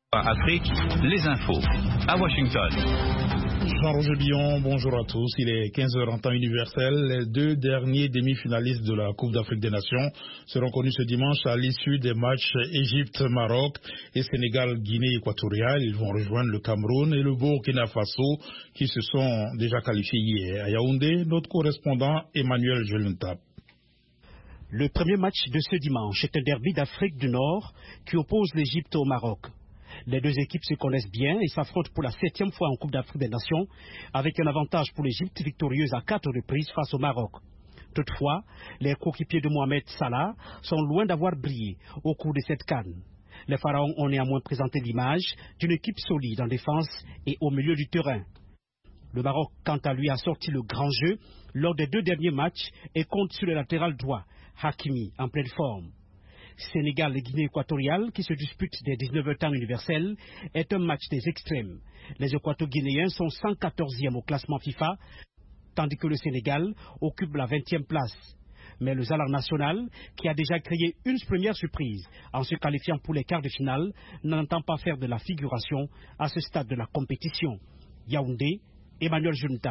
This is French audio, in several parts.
Afrique, les infos. À Washington. Jean-Roger Billon, bonjour à tous. Il est 15h en temps universel. Les deux derniers demi-finalistes de la Coupe d'Afrique des Nations seront connus ce dimanche à l'issue des matchs Égypte-Maroc et Sénégal-Guinée équatoriale. Ils vont rejoindre le Cameroun et le Burkina Faso qui se sont déjà qualifiés hier. À Yaoundé, notre correspondant Emmanuel Jelentap. Le premier match de ce dimanche est un derby d'Afrique du Nord qui oppose l'Égypte au Maroc. Les deux équipes se connaissent bien et s'affrontent pour la 7e fois en Coupe d'Afrique des Nations, avec un avantage pour l'Égypte victorieuse à 4 reprises face au Maroc. Toutefois, les coéquipiers de Mohamed Salah sont loin d'avoir brillé au cours de cette CAN. Les Pharaons ont néanmoins présenté l'image d'une équipe solide en défense et au milieu du terrain. Le Maroc, quant à lui, a sorti le grand jeu lors des deux derniers matchs et compte sur le latéral droit, Hakimi, en pleine forme. Sénégal et Guinée équatoriale, qui se disputent des 19h temps universels, est un match des extrêmes. Les Équato-Guinéens sont 114e au classement FIFA, tandis que le Sénégal occupe la 20e place. Mais le Zalar national, qui a déjà créé une première surprise en se qualifiant pour les quarts de finale, n'entend pas faire de la figuration à ce stade de la compétition. Yaoundé, Emmanuel Jelentap.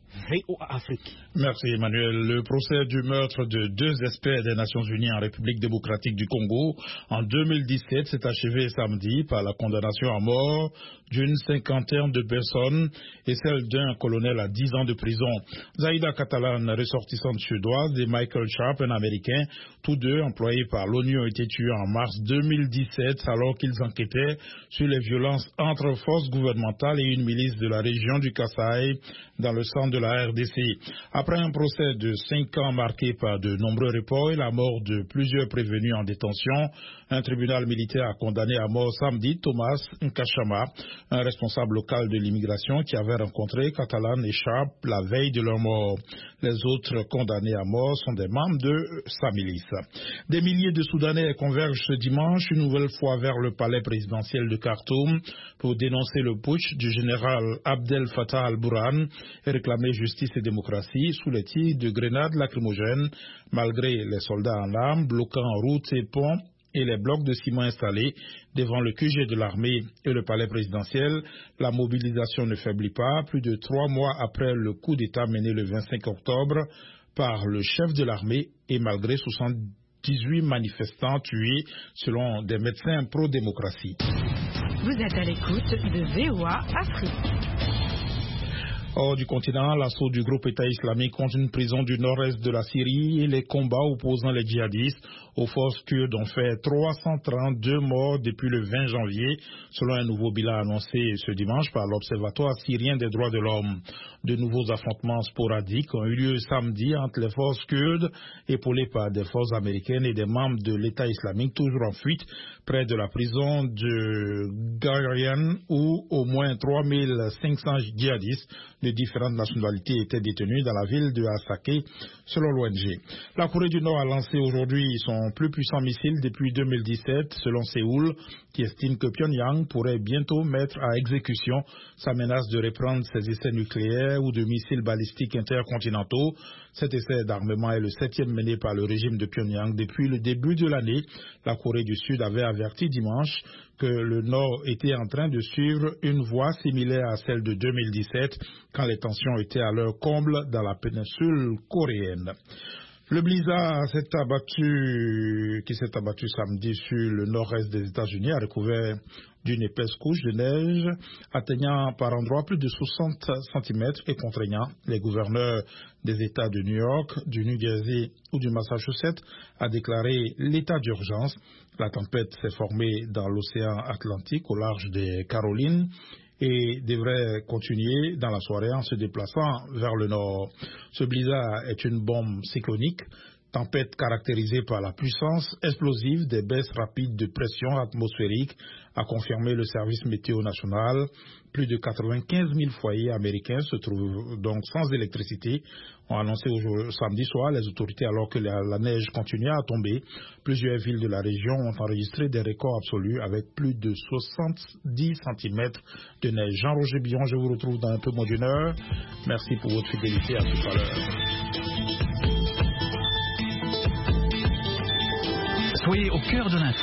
VOA Afrique. Merci Emmanuel. Le procès du meurtre de deux experts des Nations Unies en République démocratique du Congo en 2017 s'est achevé samedi par la condamnation à mort d'une cinquantaine de personnes et celle d'un colonel à 10 ans de prison. Zaïda Catalan, ressortissante suédoise, et Michael Sharp, un Américain, tous deux employés par l'ONU, ont été tués en mars 2017 alors qu'ils enquêtaient sur les violences entre forces gouvernementales et une milice de la région du Kasaï dans le centre de la RDC. Après un procès de 5 ans marqué par de nombreux reports et la mort de plusieurs prévenus en détention, un tribunal militaire a condamné à mort samedi Thomas Nkashama, un responsable local de l'immigration qui avait rencontré Catalan et Sharp la veille de leur mort. Les autres condamnés à mort sont des membres de sa milice. Des milliers de Soudanais convergent ce dimanche une nouvelle fois vers le palais présidentiel de Khartoum pour dénoncer le putsch du général Abdel Fattah al-Burhan et réclamer justice et démocratie sous les tirs de grenades lacrymogènes, malgré les soldats en armes bloquant routes et ponts et les blocs de ciment installés devant le QG de l'armée et le palais présidentiel. La mobilisation ne faiblit pas. Plus de 3 mois après le coup d'État mené le 25 octobre par le chef de l'armée et malgré 78 manifestants tués selon des médecins pro-démocratie. Vous êtes à l'écoute de VOA Afrique. Hors du continent, l'assaut du groupe État islamique contre une prison du nord-est de la Syrie et les combats opposant les djihadistes aux forces kurdes ont fait 332 morts depuis le 20 janvier, selon un nouveau bilan annoncé ce dimanche par l'Observatoire syrien des droits de l'homme. De nouveaux affrontements sporadiques ont eu lieu samedi entre les forces kurdes, épaulées par des forces américaines et des membres de l'État islamique toujours en fuite, près de la prison de Garian, où au moins 3500 djihadistes de différentes nationalités étaient détenus dans la ville de Hasake, selon l'ONG. La Corée du Nord a lancé aujourd'hui son plus puissant missile depuis 2017, selon Séoul, qui estime que Pyongyang pourrait bientôt mettre à exécution sa menace de reprendre ses essais nucléaires ou de missiles balistiques intercontinentaux. Cet essai d'armement est le 7e mené par le régime de Pyongyang depuis le début de l'année. La Corée du Sud avait averti dimanche que le Nord était en train de suivre une voie similaire à celle de 2017, quand les tensions étaient à leur comble dans la péninsule coréenne. Le blizzard qui s'est abattu samedi sur le nord-est des États-Unis a recouvert d'une épaisse couche de neige, atteignant par endroits plus de 60 cm et contraignant les gouverneurs des États de New York, du New Jersey ou du Massachusetts à déclarer l'état d'urgence. La tempête s'est formée dans l'océan Atlantique au large des Carolines et devrait continuer dans la soirée en se déplaçant vers le nord. Ce blizzard est une bombe cyclonique, tempête caractérisée par la puissance explosive des baisses rapides de pression atmosphérique, a confirmé le service météo national. Plus de 95 000 foyers américains se trouvent donc sans électricité, ont annoncé samedi soir les autorités alors que la neige continuait à tomber. Plusieurs villes de la région ont enregistré des records absolus avec plus de 70 cm de neige. Jean-Roger Billon, je vous retrouve dans un peu moins d'une heure. Merci pour votre fidélité. À tout à l'heure. Soyez au cœur de l'info.